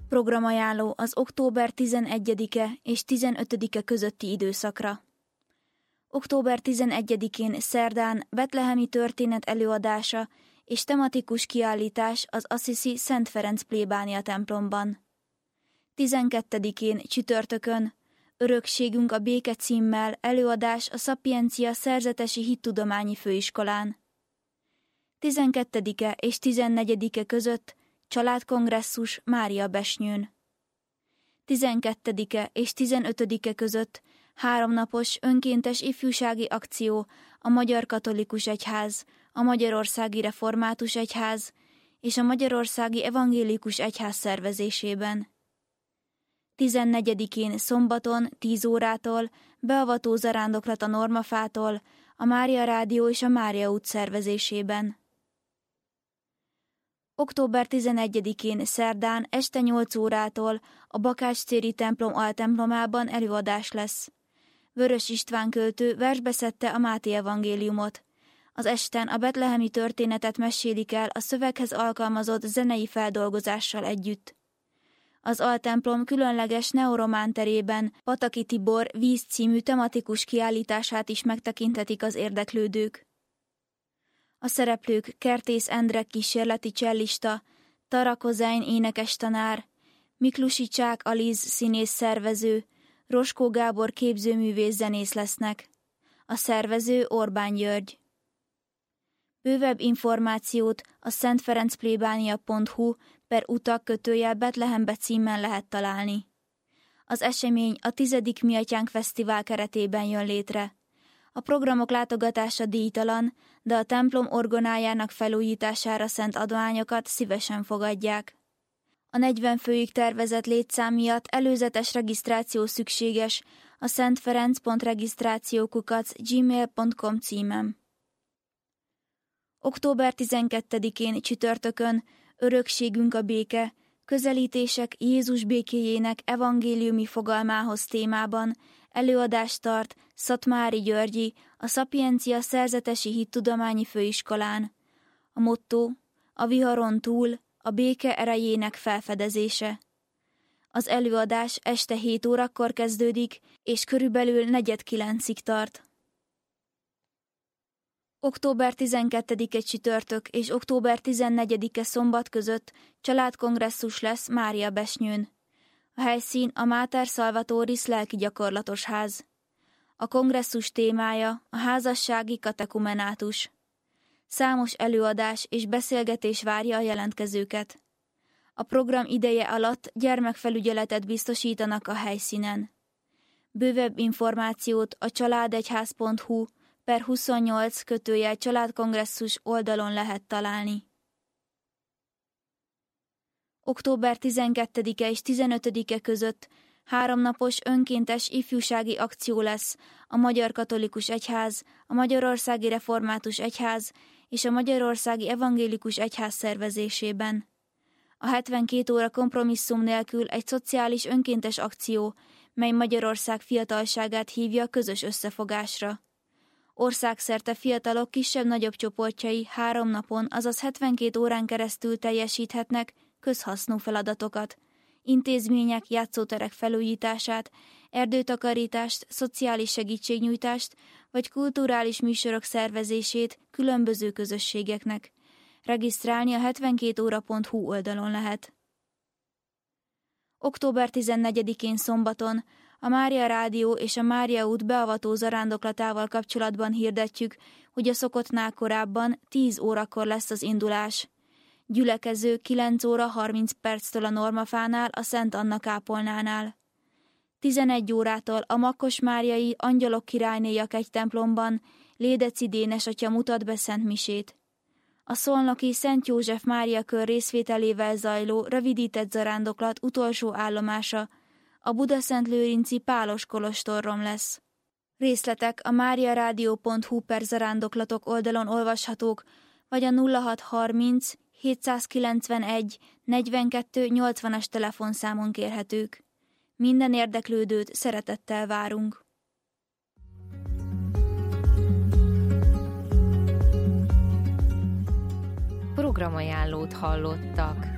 Programajánló az október 11-e és 15-e közötti időszakra. Október 11-én szerdán betlehemi történet előadása és tematikus kiállítás az Assisi Szent Ferenc plébánia templomban. 12-én csütörtökön Örökségünk a béke címmel előadás a Szapiencia Szerzetesi Hittudományi Főiskolán. 12-e és 14-e között családkongresszus Máriabesnyőn. 12-e és 15-e között 3 napos önkéntes ifjúsági akció a Magyar Katolikus Egyház, a Magyarországi Református Egyház és a Magyarországi Evangélikus Egyház szervezésében. 14-én szombaton 10 órától beavató zarándoklat a Normafától, a Mária Rádió és a Mária út szervezésében. Október 11-én szerdán este 8 órától a Bakács-téri templom altemplomában előadás lesz. Vörös István költő versbe szedte a Máté evangéliumot. Az esten a betlehemi történetet mesélik el a szöveghez alkalmazott zenei feldolgozással együtt. Az altemplom különleges neoromán terében Pataki Tibor víz című tematikus kiállítását is megtekinthetik az érdeklődők. A szereplők Kertész Endre kísérleti csellista, Tara Kozány énekestanár, Miklusi Csák Aliz színész szervező, Roskó Gábor képzőművész zenész lesznek. A szervező Orbán György. Bővebb információt a szentferencplébánia.hu/utak-Bethlehembe címen lehet találni. Az esemény a 10. Miatyánk Fesztivál keretében jön létre. A programok látogatása díjtalan, de a templom orgonájának felújítására szánt adományokat szívesen fogadják. A 40 főig tervezett létszám miatt előzetes regisztráció szükséges a szentferenc.regisztráció@gmail.com címem. Október 12-én csütörtökön Örökségünk a béke, közelítések Jézus békéjének evangéliumi fogalmához témában előadást tart Szatmári Györgyi a Szapiencia Szerzetesi Hittudományi Főiskolán. A motto: a viharon túl, a béke erejének felfedezése. Az előadás este 7 órakor kezdődik, és körülbelül 8:45-ig tart. Október 12-e csütörtök és október 14-e szombat között családkongresszus lesz Máriabesnyőn. A helyszín a Mater Salvatoris lelki gyakorlatos ház. A kongresszus témája a házassági katekumenátus. Számos előadás és beszélgetés várja a jelentkezőket. A program ideje alatt gyermekfelügyeletet biztosítanak a helyszínen. Bővebb információt a családegyház.hu/28/családkongresszus oldalon lehet találni. Október 12-e és 15-e között 3 napos önkéntes ifjúsági akció lesz a Magyar Katolikus Egyház, a Magyarországi Református Egyház és a Magyarországi Evangélikus Egyház szervezésében. A 72 óra kompromisszum nélkül egy szociális önkéntes akció, mely Magyarország fiatalságát hívja közös összefogásra. Országszerte fiatalok kisebb-nagyobb csoportjai 3 napon, azaz 72 órán keresztül teljesíthetnek közhasznú feladatokat, intézmények, játszóterek felújítását, erdőtakarítást, szociális segítségnyújtást vagy kulturális műsorok szervezését különböző közösségeknek. Regisztrálni a 72óra.hu oldalon lehet. Október 14-én szombaton a Mária Rádió és a Mária út beavató zarándoklatával kapcsolatban hirdetjük, hogy a szokottnál korábban 10 órakor lesz az indulás. Gyülekező 9 óra 30 perctől a Normafánál, a Szent Anna kápolnánál. 11 órától a Makkos Máriai Angyalok Királynéjak egy templomban Lédeci Dénes atya mutat be szentmisét. A szolnoki Szent József Mária kör részvételével zajló rövidített zarándoklat utolsó állomása a Budaszentlőrinci Pálos kolostorrom lesz. Részletek a mariaradio.hu/zarándoklatok oldalon olvashatók, vagy a 0630 791 42 80-as telefonszámon kérhetők. Minden érdeklődőt szeretettel várunk. Programajánlót hallottak.